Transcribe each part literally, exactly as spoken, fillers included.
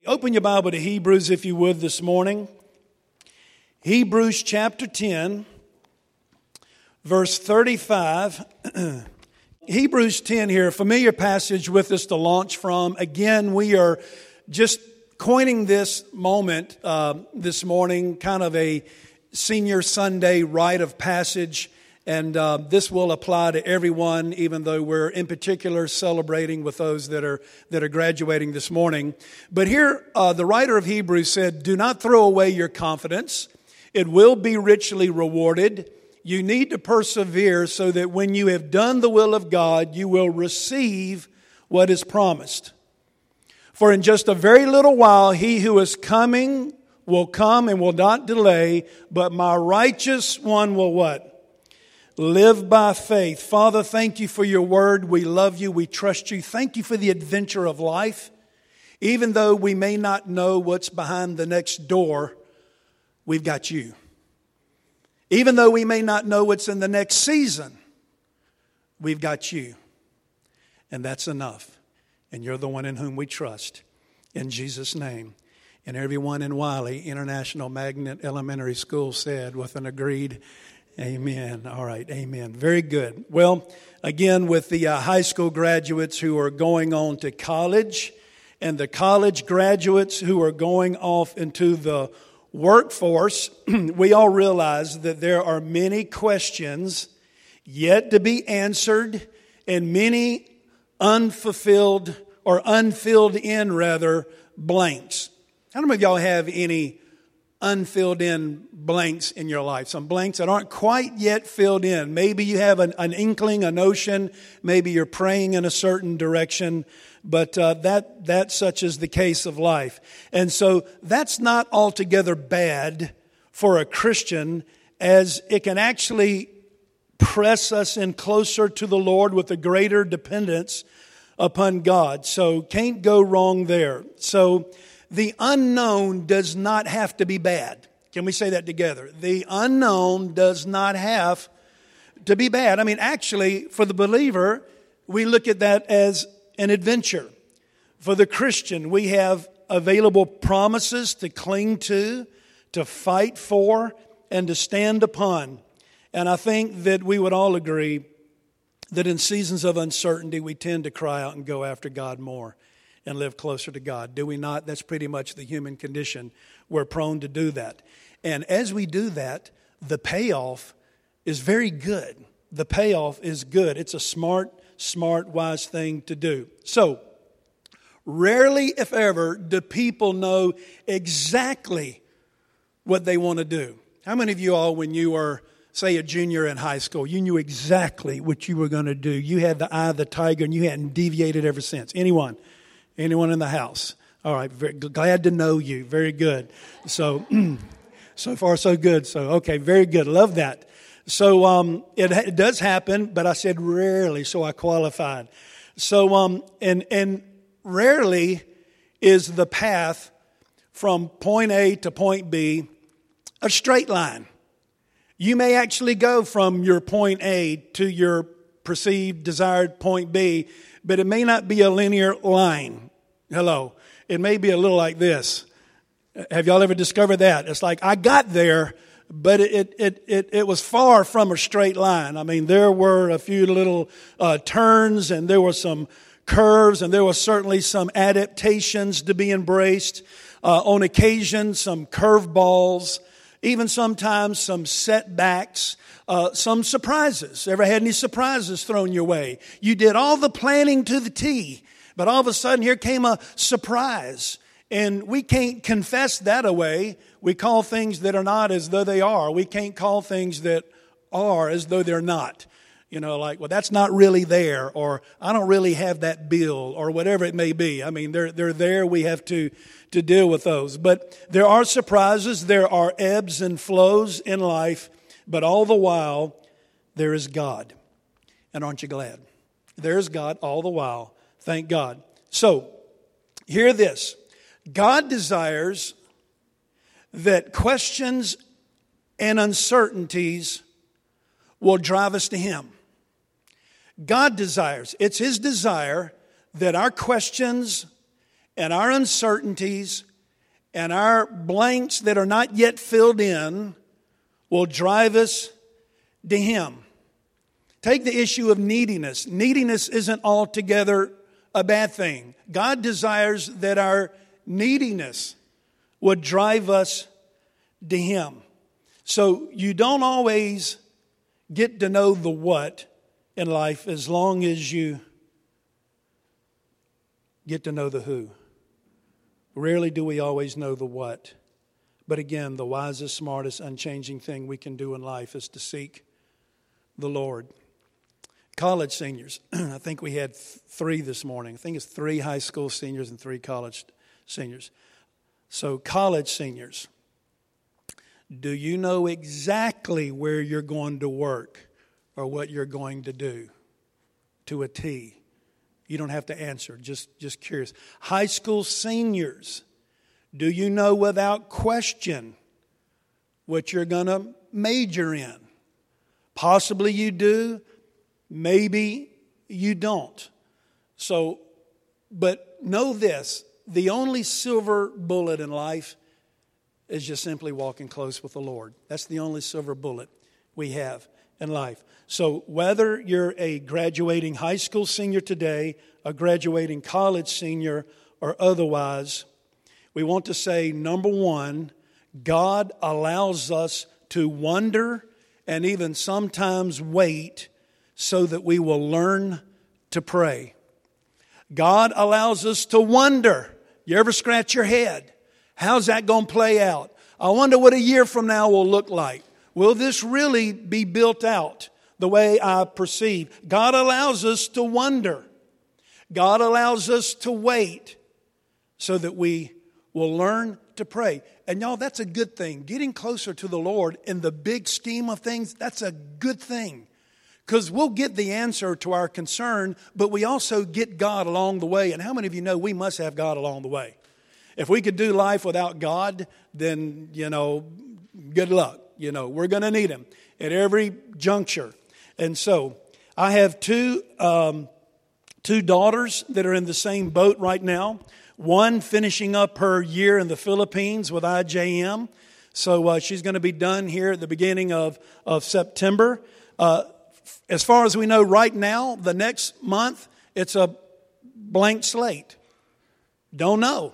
Open your Bible to Hebrews, if you would, this morning. Hebrews chapter ten, verse thirty-five. Hebrews ten here, a familiar passage with us to launch from. Again, we are just coining this moment uh, this morning, kind of a senior Sunday rite of passage. And uh, this will apply to everyone, even though we're in particular celebrating with those that are that are graduating this morning. But here, uh, the writer of Hebrews said, "Do not throw away your confidence. It will be richly rewarded. You need to persevere so that when you have done the will of God, you will receive what is promised. For in just a very little while, he who is coming will come and will not delay, but my righteous one will" what? "Live by faith." Father, thank you for your word. We love you. We trust you. Thank you for the adventure of life. Even though we may not know what's behind the next door, we've got you. Even though we may not know what's in the next season, we've got you. And that's enough. And you're the one in whom we trust. In Jesus' name. And everyone in Wiley International Magnet Elementary School said with an agreed amen. All right, amen. Very good. Well, again, with the uh, high school graduates who are going on to college and the college graduates who are going off into the workforce, we all realize that there are many questions yet to be answered and many unfulfilled or unfilled in, rather, blanks. How many of y'all have any unfilled in blanks in your life? Some blanks that aren't quite yet filled in. Maybe you have an, an inkling, a notion. Maybe you're praying in a certain direction. But uh, that that such is the case of life. And so that's not altogether bad for a Christian, as it can actually press us in closer to the Lord with a greater dependence upon God. So can't go wrong there. So the unknown does not have to be bad. Can we say that together? The unknown does not have to be bad. I mean, actually, for the believer, we look at that as an adventure. For the Christian, we have available promises to cling to, to fight for, and to stand upon. And I think that we would all agree that in seasons of uncertainty, we tend to cry out and go after God more and live closer to God. Do we not? That's pretty much the human condition. We're prone to do that. And as we do that, the payoff is very good. The payoff is good. It's a smart, smart, wise thing to do. So, rarely, if ever, do people know exactly what they want to do. How many of you all, when you were, say, a junior in high school, you knew exactly what you were going to do? You had the eye of the tiger and you hadn't deviated ever since. Anyone? Anyone in the house? All right, very, glad to know you. Very good. So, so far so good. So, okay, very good. Love that. So, um, it, it does happen, but I said rarely, so I qualified. So, um, and and rarely is the path from point A to point B a straight line. You may actually go from your point A to your perceived desired point B, but it may not be a linear line. Hello. It may be a little like this. Have y'all ever discovered that? It's like, I got there, but it it it it was far from a straight line. I mean, there were a few little uh, turns, and there were some curves, and there were certainly some adaptations to be embraced. Uh, on occasion, some curveballs, even sometimes some setbacks, uh, some surprises. Ever had any surprises thrown your way? You did all the planning to the T, but all of a sudden here came a surprise. And we can't confess that away. We call things that are not as though they are. We can't call things that are as though they're not. You know, like, well, that's not really there, or I don't really have that bill, or whatever it may be. I mean, they're they're there. We have to to deal with those. But there are surprises. There are ebbs and flows in life. But all the while, there is God. And aren't you glad? There is God all the while. Thank God. So, hear this. God desires that questions and uncertainties will drive us to Him. God desires, it's His desire that our questions and our uncertainties and our blanks that are not yet filled in will drive us to Him. Take the issue of neediness. Neediness isn't altogether a bad thing. God desires that our neediness would drive us to Him. So you don't always get to know the what in life as long as you get to know the who. Rarely do we always know the what. But again, the wisest, smartest, unchanging thing we can do in life is to seek the Lord. College seniors. I think we had th- three this morning. I think it's three high school seniors and three college seniors. So college seniors, do you know exactly where you're going to work or what you're going to do to a T? You don't have to answer, just, just curious. High school seniors, do you know without question what you're going to major in? Possibly you do. Maybe you don't. So, but know this, the only silver bullet in life is just simply walking close with the Lord. That's the only silver bullet we have in life. So whether you're a graduating high school senior today, a graduating college senior, or otherwise, we want to say, number one, God allows us to wonder and even sometimes wait so that we will learn to pray. God allows us to wonder. You ever scratch your head? How's that going to play out? I wonder what a year from now will look like. Will this really be built out the way I perceive? God allows us to wonder. God allows us to wait so that we will learn to pray. And y'all, that's a good thing. Getting closer to the Lord in the big scheme of things, that's a good thing. Because we'll get the answer to our concern, but we also get God along the way. And how many of you know we must have God along the way? If we could do life without God, then, you know, good luck. You know, we're going to need Him at every juncture. And so I have two um, two daughters that are in the same boat right now. One finishing up her year in the Philippines with I J M. So uh, she's going to be done here at the beginning of, of September. Uh, as far as we know right now, the next month, it's a blank slate. Don't know.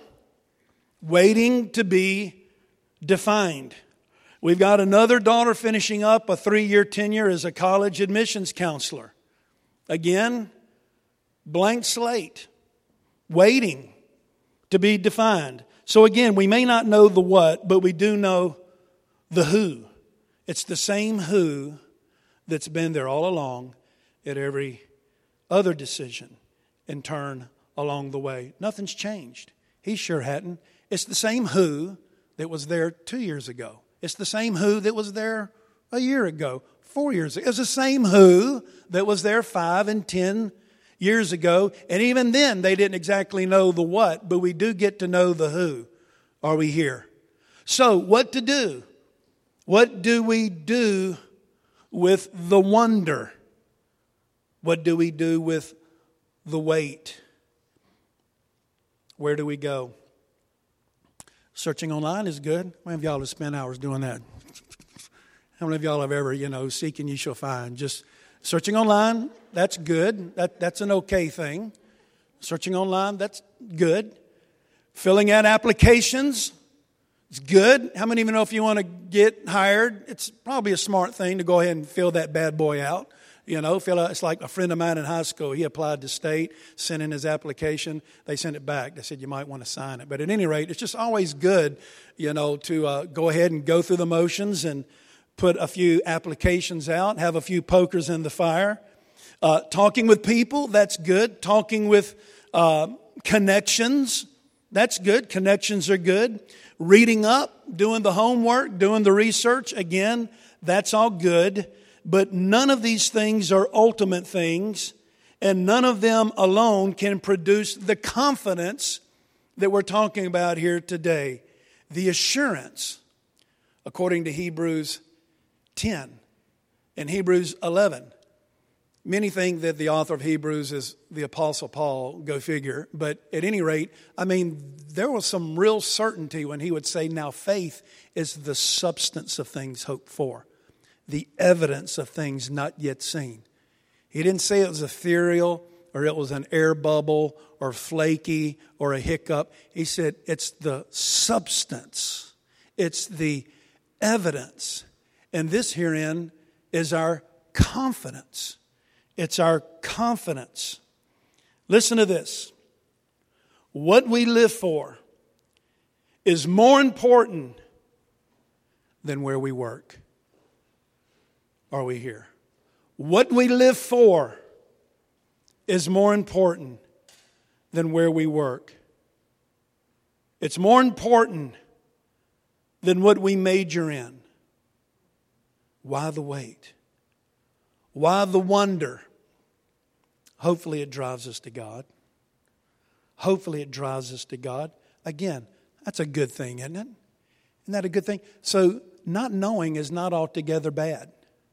Waiting to be defined. We've got another daughter finishing up a three-year tenure as a college admissions counselor. Again, blank slate. Waiting to be defined. So again, we may not know the what, but we do know the who. It's the same who that's been there all along at every other decision and turn along the way. Nothing's changed. He sure hadn't. It's the same who that was there two years ago. It's the same who that was there a year ago, four years ago. It's the same who that was there five and ten years ago. And even then, they didn't exactly know the what, but we do get to know the who. Are we here? So, what to do? What do we do with the wonder? What do we do with the wait? Where do we go? Searching online is good. How many of y'all have spent hours doing that? How many of y'all have ever, you know, seek and you shall find? Just searching online, that's good. That, that's an okay thing. Searching online, that's good. Filling out applications, it's good. How many of you know if you want to get hired, it's probably a smart thing to go ahead and fill that bad boy out. You know, fill out, it's like a friend of mine in high school. He applied to state, sent in his application. They sent it back. They said, you might want to sign it. But at any rate, it's just always good, you know, to uh, go ahead and go through the motions and put a few applications out, have a few pokers in the fire. Uh, talking with people, that's good. Talking with uh, connections, that's good. Connections are good. Reading up, doing the homework, doing the research, again, that's all good. But none of these things are ultimate things, and none of them alone can produce the confidence that we're talking about here today. The assurance, according to Hebrews ten and Hebrews eleven. Many think that the author of Hebrews is the Apostle Paul, go figure. But at any rate, I mean, there was some real certainty when he would say, now faith is the substance of things hoped for, the evidence of things not yet seen. He didn't say it was ethereal or it was an air bubble or flaky or a hiccup. He said it's the substance. It's the evidence. And this herein is our confidence. It's our confidence. Listen to this. What we live for is more important than where we work. Are we here? What we live for is more important than where we work. It's more important than what we major in. Why the wait? Why the wonder? Hopefully it drives us to God. Hopefully it drives us to God. Again, that's a good thing, isn't it? Isn't that a good thing? So not knowing is not altogether bad.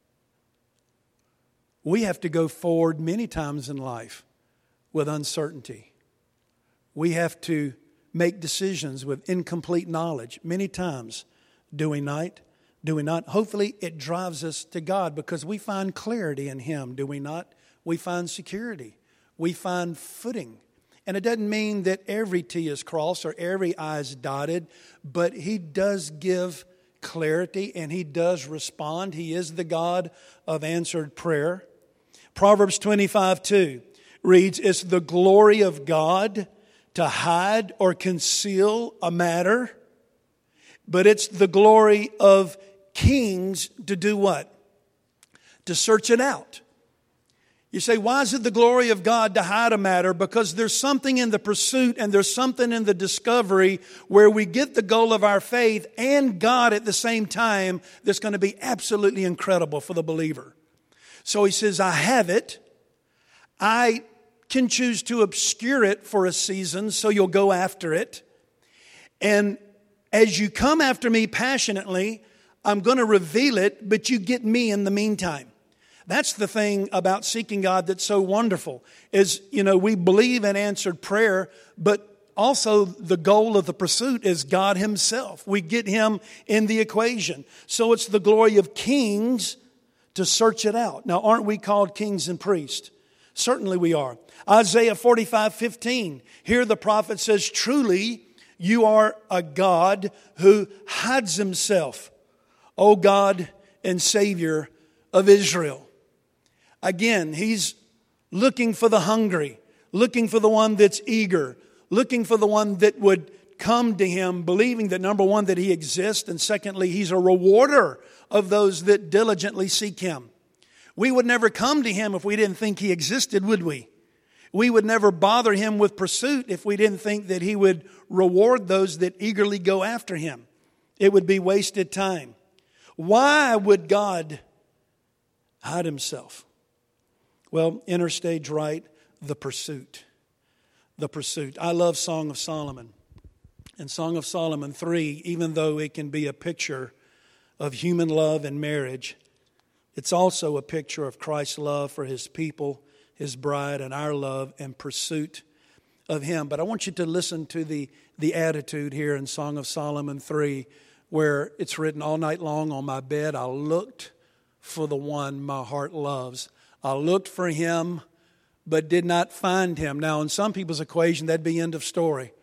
We have to go forward many times in life with uncertainty. We have to make decisions with incomplete knowledge many times. Do we not? Do we not? Hopefully it drives us to God because we find clarity in Him, do we not? We find security. We find footing. And it doesn't mean that every T is crossed or every I is dotted, but He does give clarity and He does respond. He is the God of answered prayer. Proverbs twenty-five two reads, it's the glory of God to hide or conceal a matter, but it's the glory of kings to do what? To search it out. You say, why is it the glory of God to hide a matter? Because there's something in the pursuit and there's something in the discovery where we get the goal of our faith and God at the same time that's going to be absolutely incredible for the believer. So he says, I have it. I can choose to obscure it for a season so you'll go after it. And as you come after me passionately, I'm going to reveal it, but you get me in the meantime. That's the thing about seeking God that's so wonderful is, you know, we believe in answered prayer, but also the goal of the pursuit is God Himself. We get Him in the equation. So it's the glory of kings to search it out. Now, aren't we called kings and priests? Certainly we are. Isaiah forty-five fifteen. Here the prophet says, truly you are a God who hides Himself, O God and Savior of Israel. Again, He's looking for the hungry, looking for the one that's eager, looking for the one that would come to Him, believing that number one, that He exists, and secondly, He's a rewarder of those that diligently seek Him. We would never come to Him if we didn't think He existed, would we? We would never bother Him with pursuit if we didn't think that He would reward those that eagerly go after Him. It would be wasted time. Why would God hide Himself? Well, enter stage right, the pursuit. The pursuit. I love Song of Solomon. And Song of Solomon three, even though it can be a picture of human love and marriage, it's also a picture of Christ's love for His people, His bride, and our love and pursuit of Him. But I want you to listen to the, the attitude here in Song of Solomon three, where it's written, all night long on my bed I looked for the one my heart loves. I looked for Him, but did not find Him. Now, in some people's equation, that'd be end of story.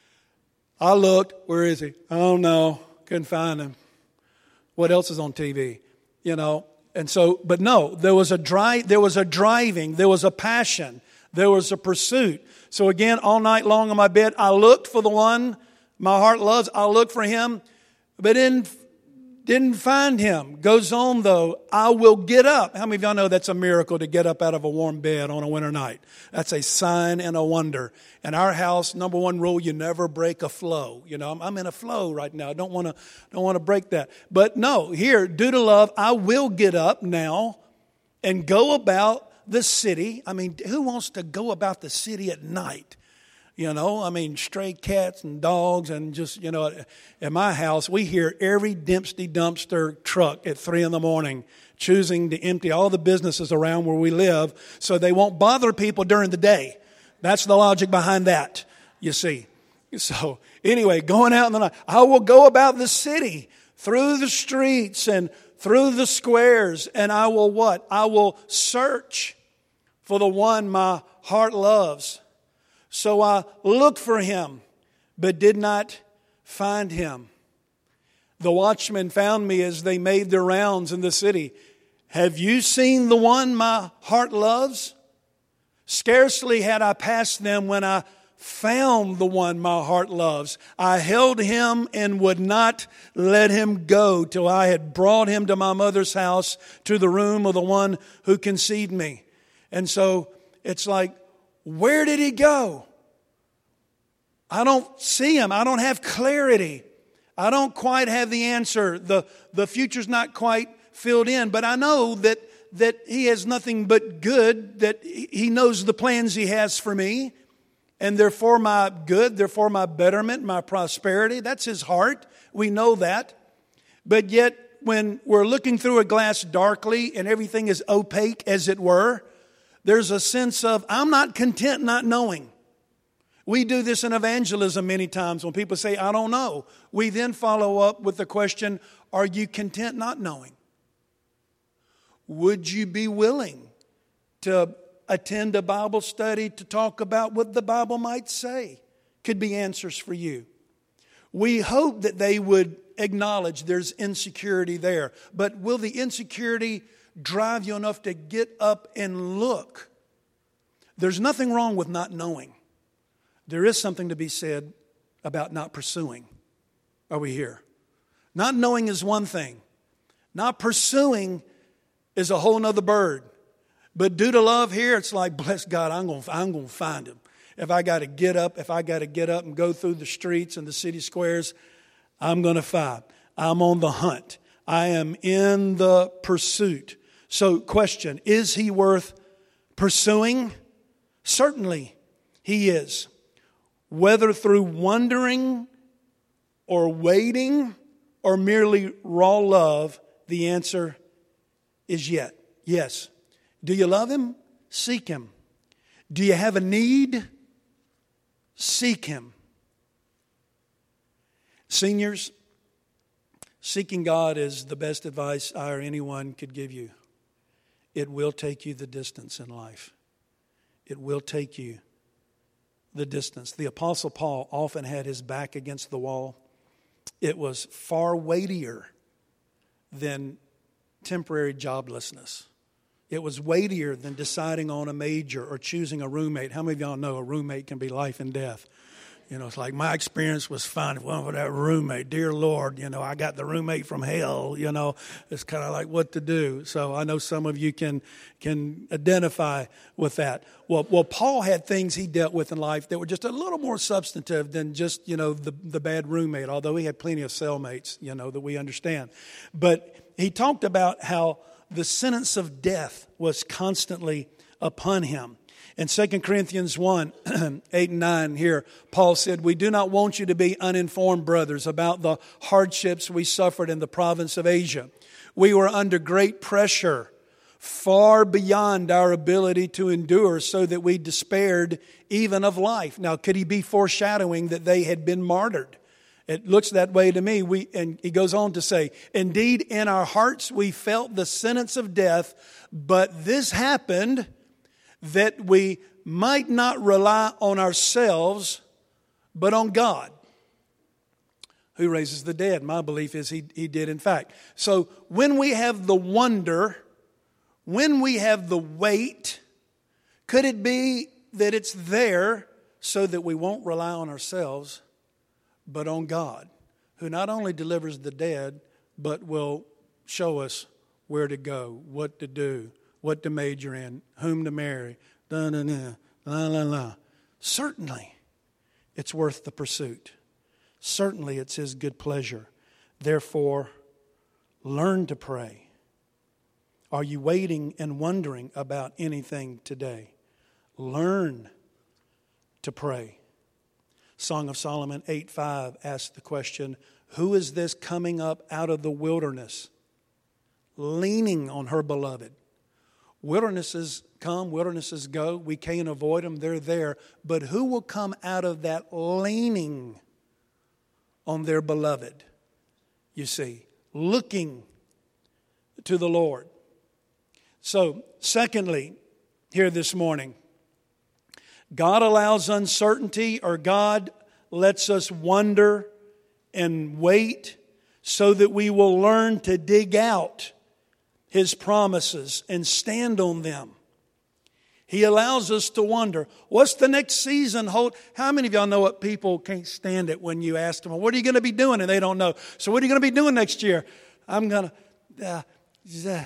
I looked, where is He? I don't know, couldn't find Him. What else is on T V? You know, and so, but no, there was a drive, there was a driving, there was a passion, there was a pursuit. So again, all night long on my bed, I looked for the one my heart loves. I looked for Him, but didn't, didn't find Him. Goes on though, I will get up. How many of y'all know that's a miracle to get up out of a warm bed on a winter night? That's a sign and a wonder. In our house, number one rule, you never break a flow. You know, I'm, I'm in a flow right now. I don't want to, don't want to break that. But no, here, due to love, I will get up now and go about the city. I mean, who wants to go about the city at night? You know, I mean, stray cats and dogs and just, you know, at my house, we hear every Dempsey dumpster truck at three in the morning choosing to empty all the businesses around where we live so they won't bother people during the day. That's the logic behind that, you see. So anyway, going out in the night, I will go about the city through the streets and through the squares, and I will what? I will search for the one my heart loves. So I looked for him, but did not find him. The watchmen found me as they made their rounds in the city. Have you seen the one my heart loves? Scarcely had I passed them when I found the one my heart loves. I held him and would not let him go till I had brought him to my mother's house, to the room of the one who conceived me. And so it's like, where did he go? I don't see him. I don't have clarity. I don't quite have the answer. The, the future's not quite filled in, but I know that, that he has nothing but good, that he knows the plans he has for me. And they're for my good, they're for my betterment, my prosperity. That's his heart. We know that. But yet, when we're looking through a glass darkly and everything is opaque, as it were, there's a sense of, I'm not content not knowing. We do this in evangelism many times when people say, I don't know. We then follow up with the question, are you content not knowing? Would you be willing to attend a Bible study to talk about what the Bible might say? Could be answers for you. We hope that they would acknowledge there's insecurity there. But will the insecurity drive you enough to get up and look? There's nothing wrong with not knowing. There is something to be said about not pursuing. Are we here? Not knowing is one thing. Not pursuing is a whole nother bird. But due to love here, it's like, bless God, I'm going I'm going to find him. If I got to get up, if I got to get up and go through the streets and the city squares, I'm going to find. I'm on the hunt. I am in the pursuit. So question, is he worth pursuing? Certainly he is. Whether through wondering or waiting or merely raw love, the answer is yet. Yes. Do you love him? Seek him. Do you have a need? Seek him. Seniors, seeking God is the best advice I or anyone could give you. It will take you the distance in life. It will take you the distance. The Apostle Paul often had his back against the wall. It was far weightier than temporary joblessness. It was weightier than deciding on a major or choosing a roommate. How many of y'all know a roommate can be life and death? You know, it's like my experience was fine. If it wasn't for that roommate, dear Lord, you know, I got the roommate from hell, you know. It's kind of like what to do. So I know some of you can can identify with that. Well, well, Paul had things he dealt with in life that were just a little more substantive than just, you know, the, the bad roommate, although he had plenty of cellmates, you know, that we understand. But he talked about how the sentence of death was constantly upon him. In Second Corinthians one, eight and nine here, Paul said, we do not want you to be uninformed, brothers, about the hardships we suffered in the province of Asia. We were under great pressure, far beyond our ability to endure, so that we despaired even of life. Now, could he be foreshadowing that they had been martyred? It looks that way to me. We, and he goes on to say, indeed, in our hearts we felt the sentence of death, but this happened that we might not rely on ourselves, but on God, who raises the dead. My belief is he, he did, in fact. So when we have the wonder, when we have the weight, could it be that it's there so that we won't rely on ourselves, but on God, who not only delivers the dead, but will show us where to go, what to do, what to major in, whom to marry, da da da, la la la. Certainly, it's worth the pursuit. Certainly, it's His good pleasure. Therefore, learn to pray. Are you waiting and wondering about anything today? Learn to pray. Song of Solomon eight five asks the question, who is this coming up out of the wilderness, leaning on her beloved? Wildernesses come, wildernesses go. We can't avoid them. They're there. But who will come out of that leaning on their beloved? You see, looking to the Lord. So, secondly, here this morning, God allows uncertainty, or God lets us wonder and wait so that we will learn to dig out His promises and stand on them. He allows us to wonder, what's the next season hold? How many of y'all know what people can't stand it when you ask them, what are you going to be doing? And they don't know. So what are you going to be doing next year? I'm going to... Uh, uh,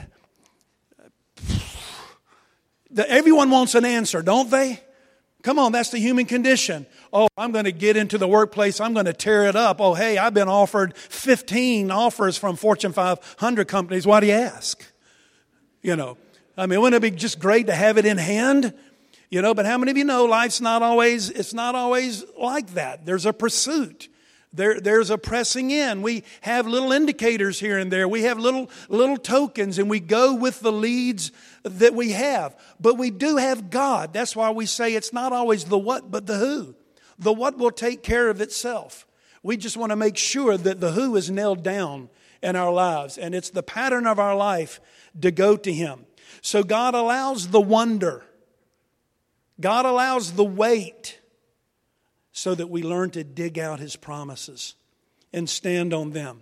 everyone wants an answer, don't they? Come on, that's the human condition. Oh, I'm going to get into the workplace. I'm going to tear it up. Oh, hey, I've been offered fifteen offers from Fortune five hundred companies. Why do you ask? You know, I mean, wouldn't it be just great to have it in hand? You know, but how many of you know life's not always, it's not always like that. There's a pursuit. There, there's a pressing in. We have little indicators here and there. We have little, little tokens, and we go with the leads that we have. But we do have God. That's why we say it's not always the what, but the who. The what will take care of itself. We just want to make sure that the who is nailed down in our lives. And it's the pattern of our life to go to Him. So God allows the wonder. God allows the wait, so that we learn to dig out His promises and stand on them.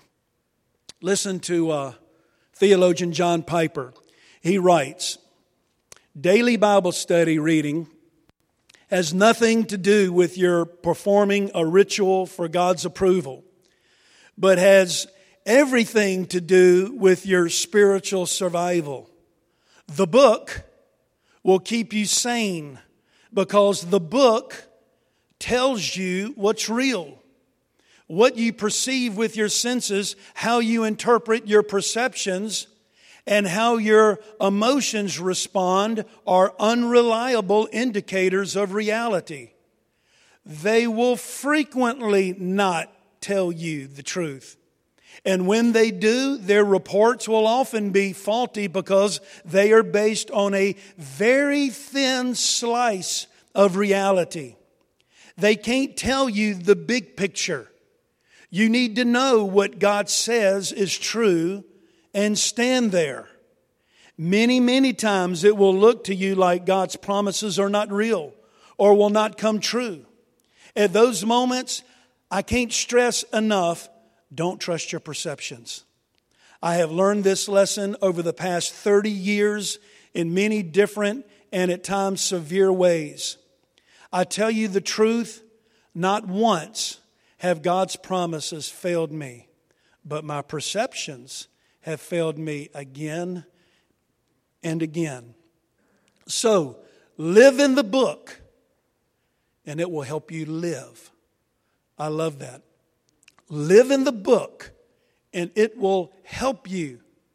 Listen to uh, theologian John Piper. He writes, daily Bible study reading has nothing to do with your performing a ritual for God's approval, but has everything to do with your spiritual survival. The book will keep you sane because the book tells you what's real. What you perceive with your senses, how you interpret your perceptions, and how your emotions respond are unreliable indicators of reality. They will frequently not tell you the truth. And when they do, their reports will often be faulty because they are based on a very thin slice of reality. They can't tell you the big picture. You need to know what God says is true and stand there. Many, many times it will look to you like God's promises are not real or will not come true. At those moments, I can't stress enough, don't trust your perceptions. I have learned this lesson over the past thirty years in many different and at times severe ways. I tell you the truth, not once have God's promises failed me, but my perceptions have failed me again and again. So, live in the book, and it will help you live. I love that. Live in the book, and it will help you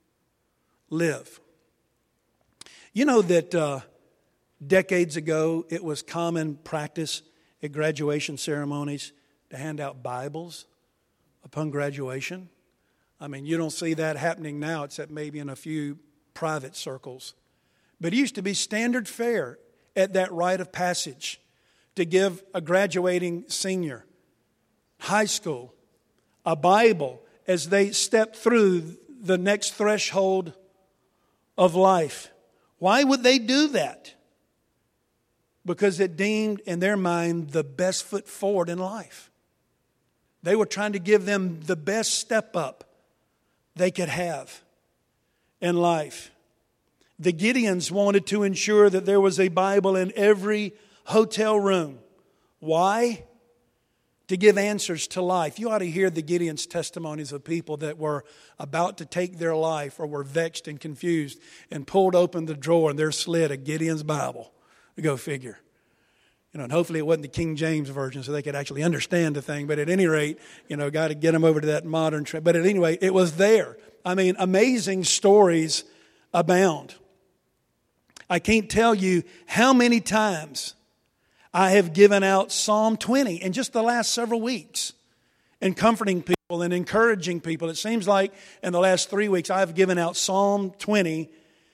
live. You know that uh, decades ago, it was common practice at graduation ceremonies to hand out Bibles upon graduation. I mean, you don't see that happening now except maybe in a few private circles. But it used to be standard fare at that rite of passage to give a graduating senior, high school, a Bible as they stepped through the next threshold of life. Why would they do that? Because it deemed in their mind the best foot forward in life. They were trying to give them the best step up they could have in life. The Gideons wanted to ensure that there was a Bible in every hotel room. Why? To give answers to life. You ought to hear the Gideons' testimonies of people that were about to take their life or were vexed and confused and pulled open the drawer and there slid a Gideon's Bible. Go figure. You know, and hopefully it wasn't the King James Version so they could actually understand the thing. But at any rate, you know, got to get them over to that modern trend. But at any rate, it was there. I mean, amazing stories abound. I can't tell you how many times I have given out Psalm twenty in just the last several weeks and comforting people and encouraging people. It seems like in the last three weeks I've given out Psalm twenty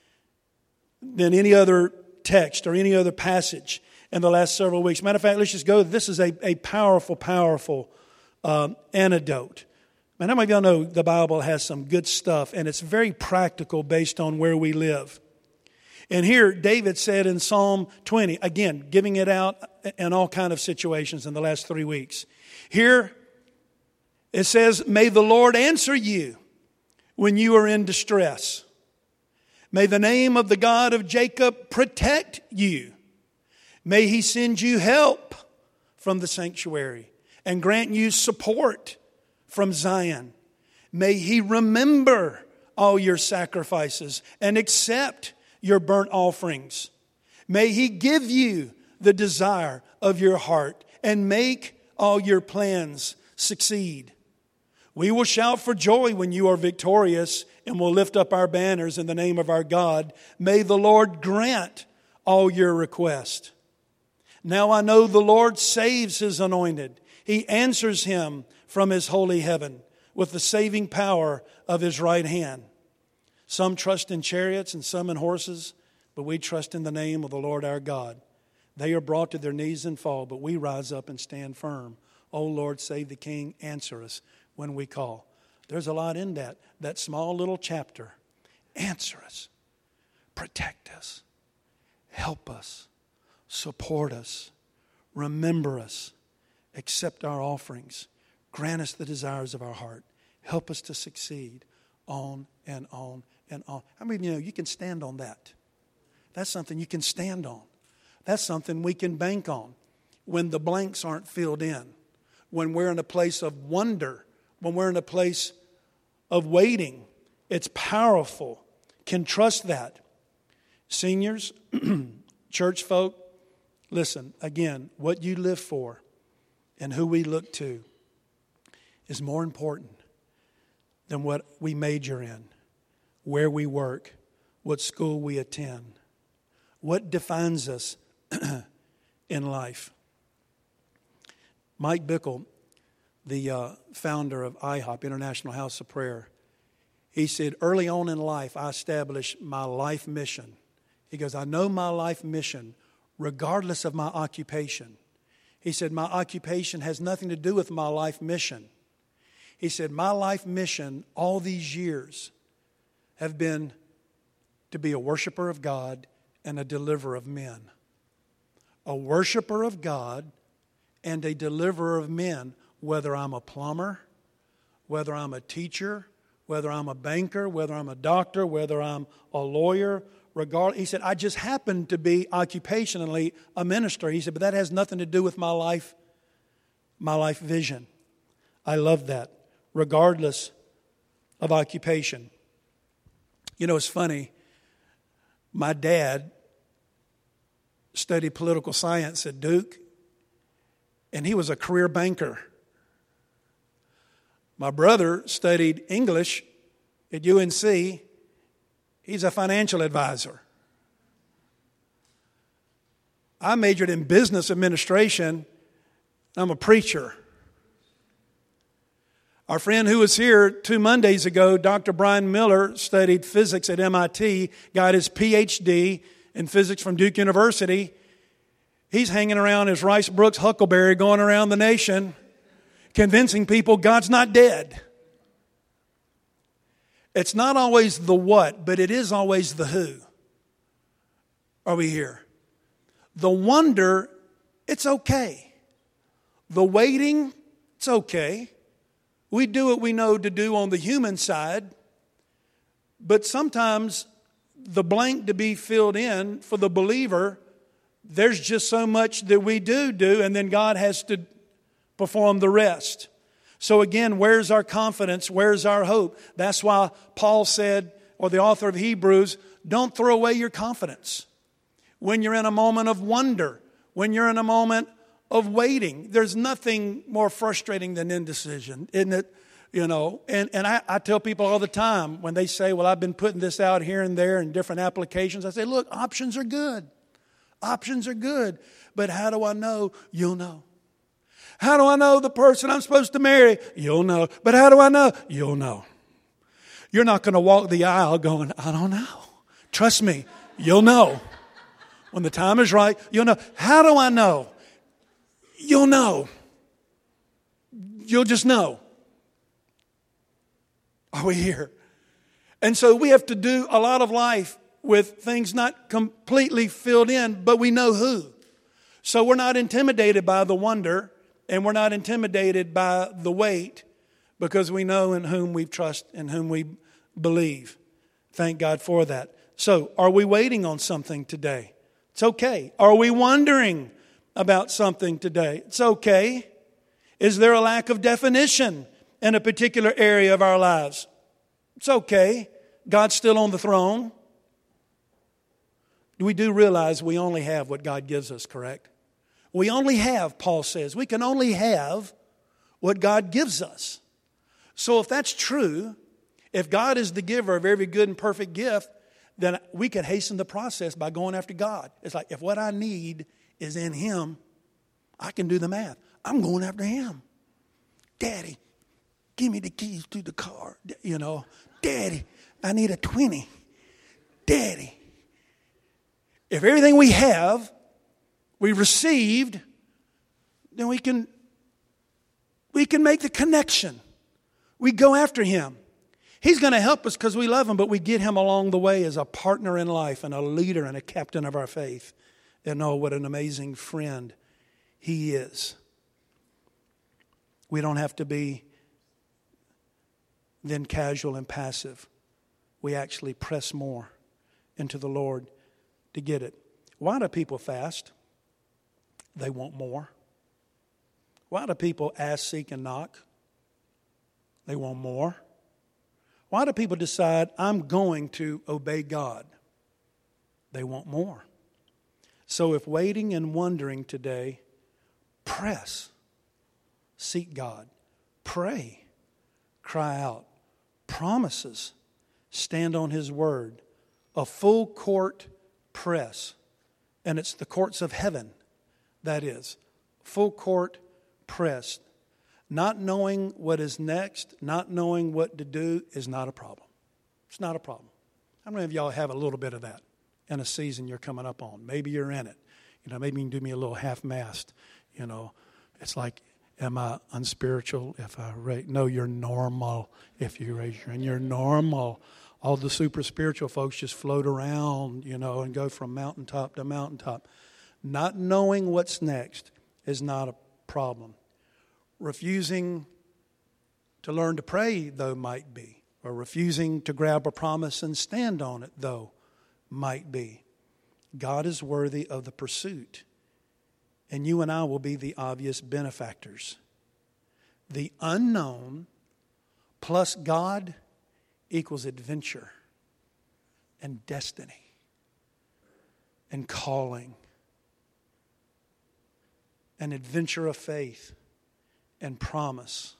than any other text or any other passage in the last several weeks. Matter of fact, let's just go. This is a, a powerful, powerful um, antidote. Man, how many of y'all know the Bible has some good stuff, and it's very practical based on where we live. And here, David said in Psalm twenty, again, giving it out in all kind of situations in the last three weeks. Here, it says, may the Lord answer you when you are in distress. May the name of the God of Jacob protect you. May He send you help from the sanctuary and grant you support from Zion. May He remember all your sacrifices and accept your burnt offerings. May He give you the desire of your heart and make all your plans succeed. We will shout for joy when you are victorious, and will lift up our banners in the name of our God. May the Lord grant all your requests. Now I know the Lord saves His anointed. He answers him from His holy heaven with the saving power of His right hand. Some trust in chariots and some in horses, but we trust in the name of the Lord our God. They are brought to their knees and fall, but we rise up and stand firm. O Lord, save the King, answer us when we call. There's a lot in that, that small little chapter. Answer us, protect us, help us, support us, remember us, accept our offerings, grant us the desires of our heart, help us to succeed, on and on and on. How many of you know you can stand on that? That's something you can stand on. That's something we can bank on when the blanks aren't filled in, when we're in a place of wonder, when we're in a place of waiting. It's powerful. Can trust that. Seniors, church folk, listen, again, what you live for and who we look to is more important than what we major in, where we work, what school we attend, what defines us in life. Mike Bickle, the uh, founder of I HOP, International House of Prayer, he said, early on in life, I established my life mission. He goes, I know my life mission regardless of my occupation. He said, my occupation has nothing to do with my life mission. He said, my life mission all these years have been to be a worshiper of God and a deliverer of men. A worshiper of God and a deliverer of men, whether I'm a plumber, whether I'm a teacher, whether I'm a banker, whether I'm a doctor, whether I'm a lawyer, regardless. He said, I just happen to be occupationally a minister. He said, but that has nothing to do with my life, my life vision. I love that, regardless of occupation. You know, it's funny. My dad studied political science at Duke, and he was a career banker. My brother studied English at U N C. He's a financial advisor. I majored in business administration. I'm a preacher. Our friend who was here two Mondays ago, Doctor Brian Miller, studied physics at M I T, got his P H D in physics from Duke University. He's hanging around his Rice Brooks Huckleberry going around the nation, convincing people God's not dead. It's not always the what, but it is always the who. Are we here? The wonder, it's okay. The waiting, it's okay. We do what we know to do on the human side, but sometimes the blank to be filled in for the believer, there's just so much that we do do, and then God has to perform the rest. So again, where's our confidence? Where's our hope? That's why Paul said, or the author of Hebrews, don't throw away your confidence. When you're in a moment of wonder, when you're in a moment of waiting, there's nothing more frustrating than indecision, isn't it? You know, and, and I, I tell people all the time when they say, well, I've been putting this out here and there in different applications. I say, look, options are good. Options are good. But how do I know? You'll know. How do I know the person I'm supposed to marry? You'll know. But how do I know? You'll know. You're not going to walk the aisle going, I don't know. Trust me, you'll know. When the time is right, you'll know. How do I know? You'll know. You'll just know. Are we here? And so we have to do a lot of life with things not completely filled in, but we know who. So we're not intimidated by the wonder, and we're not intimidated by the wait, because we know in whom we trust and whom we believe. Thank God for that. So are we waiting on something today? It's okay. Are we wondering about something today? It's okay. Is there a lack of definition in a particular area of our lives? It's okay. God's still on the throne. We do realize we only have what God gives us, correct? We only have, Paul says, we can only have what God gives us. So if that's true, if God is the giver of every good and perfect gift, then we can hasten the process by going after God. It's like, if what I need is in Him, I can do the math. I'm going after Him. Daddy, give me the keys to the car. You know, Daddy, I need a twenty. Daddy. If everything we have, we received, then we can, we can make the connection. We go after Him. He's going to help us because we love Him, but we get Him along the way as a partner in life and a leader and a captain of our faith. And oh, what an amazing friend He is. We don't have to be then casual and passive. We actually press more into the Lord to get it. Why do people fast? They want more. Why do people ask, seek, and knock? They want more. Why do people decide, I'm going to obey God? They want more. So if waiting and wondering today, press. Seek God. Pray. Cry out. Promises. Stand on His word. A full court press. And it's the courts of heaven. That is. Full court press. Not knowing what is next, not knowing what to do is not a problem. It's not a problem. How many of y'all have a little bit of that in a season you're coming up on? Maybe you're in it. You know, maybe you can do me a little half-mast. You know, it's like, am I unspiritual if I raise? No, you're normal if you raise your hand. You're normal. All the super spiritual folks just float around, you know, and go from mountaintop to mountaintop. Not knowing what's next is not a problem. Refusing to learn to pray, though, might be. Or refusing to grab a promise and stand on it, though, might be. God is worthy of the pursuit. And you and I will be the obvious benefactors. The unknown plus God equals adventure and destiny and calling. An adventure of faith and promise.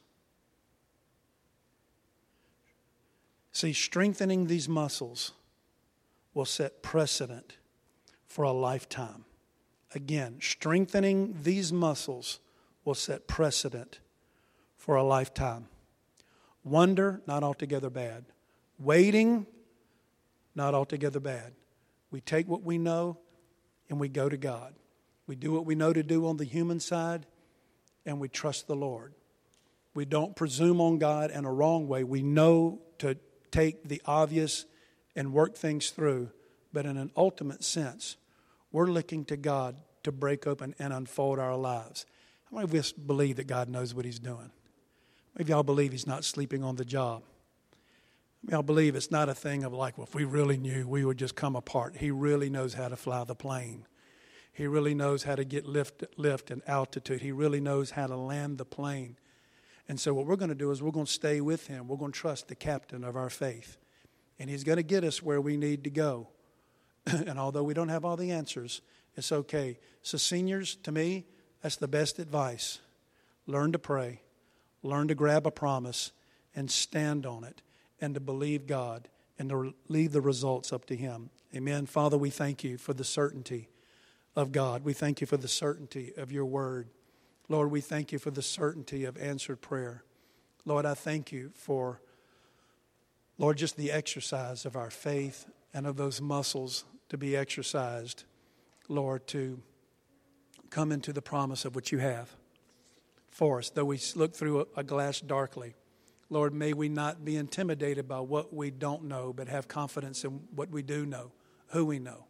See, strengthening these muscles will set precedent for a lifetime. Again, strengthening these muscles will set precedent for a lifetime. Wonder, not altogether bad. Waiting, not altogether bad. We take what we know and we go to God. We do what we know to do on the human side, and we trust the Lord. We don't presume on God in a wrong way. We know to take the obvious and work things through, but in an ultimate sense, we're looking to God to break open and unfold our lives. How many of us believe that God knows what He's doing? How many of y'all believe He's not sleeping on the job? How many of y'all believe it's not a thing of like, well, if we really knew, we would just come apart? He really knows how to fly the plane. He really knows how to get lift, lift and altitude. He really knows how to land the plane. And so what we're going to do is we're going to stay with Him. We're going to trust the captain of our faith. And He's going to get us where we need to go. And although we don't have all the answers, it's okay. So seniors, to me, that's the best advice. Learn to pray. Learn to grab a promise and stand on it. And to believe God. And to leave the results up to Him. Amen. Father, we thank You for the certainty of God. We thank you for the certainty of your word. Lord, we thank you for the certainty of answered prayer. Lord, I thank you for, Lord, just the exercise of our faith and of those muscles to be exercised, Lord, to come into the promise of what you have for us, though we look through a, a glass darkly. Lord, may we not be intimidated by what we don't know, but have confidence in what we do know, who we know.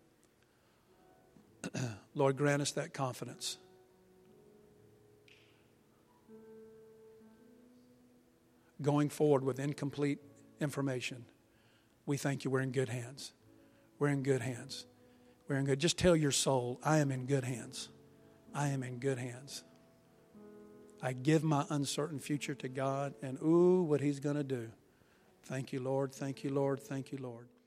Lord, grant us that confidence. Going forward with incomplete information, we thank you we're in good hands. We're in good hands. We're in good. Just tell your soul, I am in good hands. I am in good hands. I give my uncertain future to God, and ooh, what he's going to do. Thank you, Lord. Thank you, Lord. Thank you, Lord.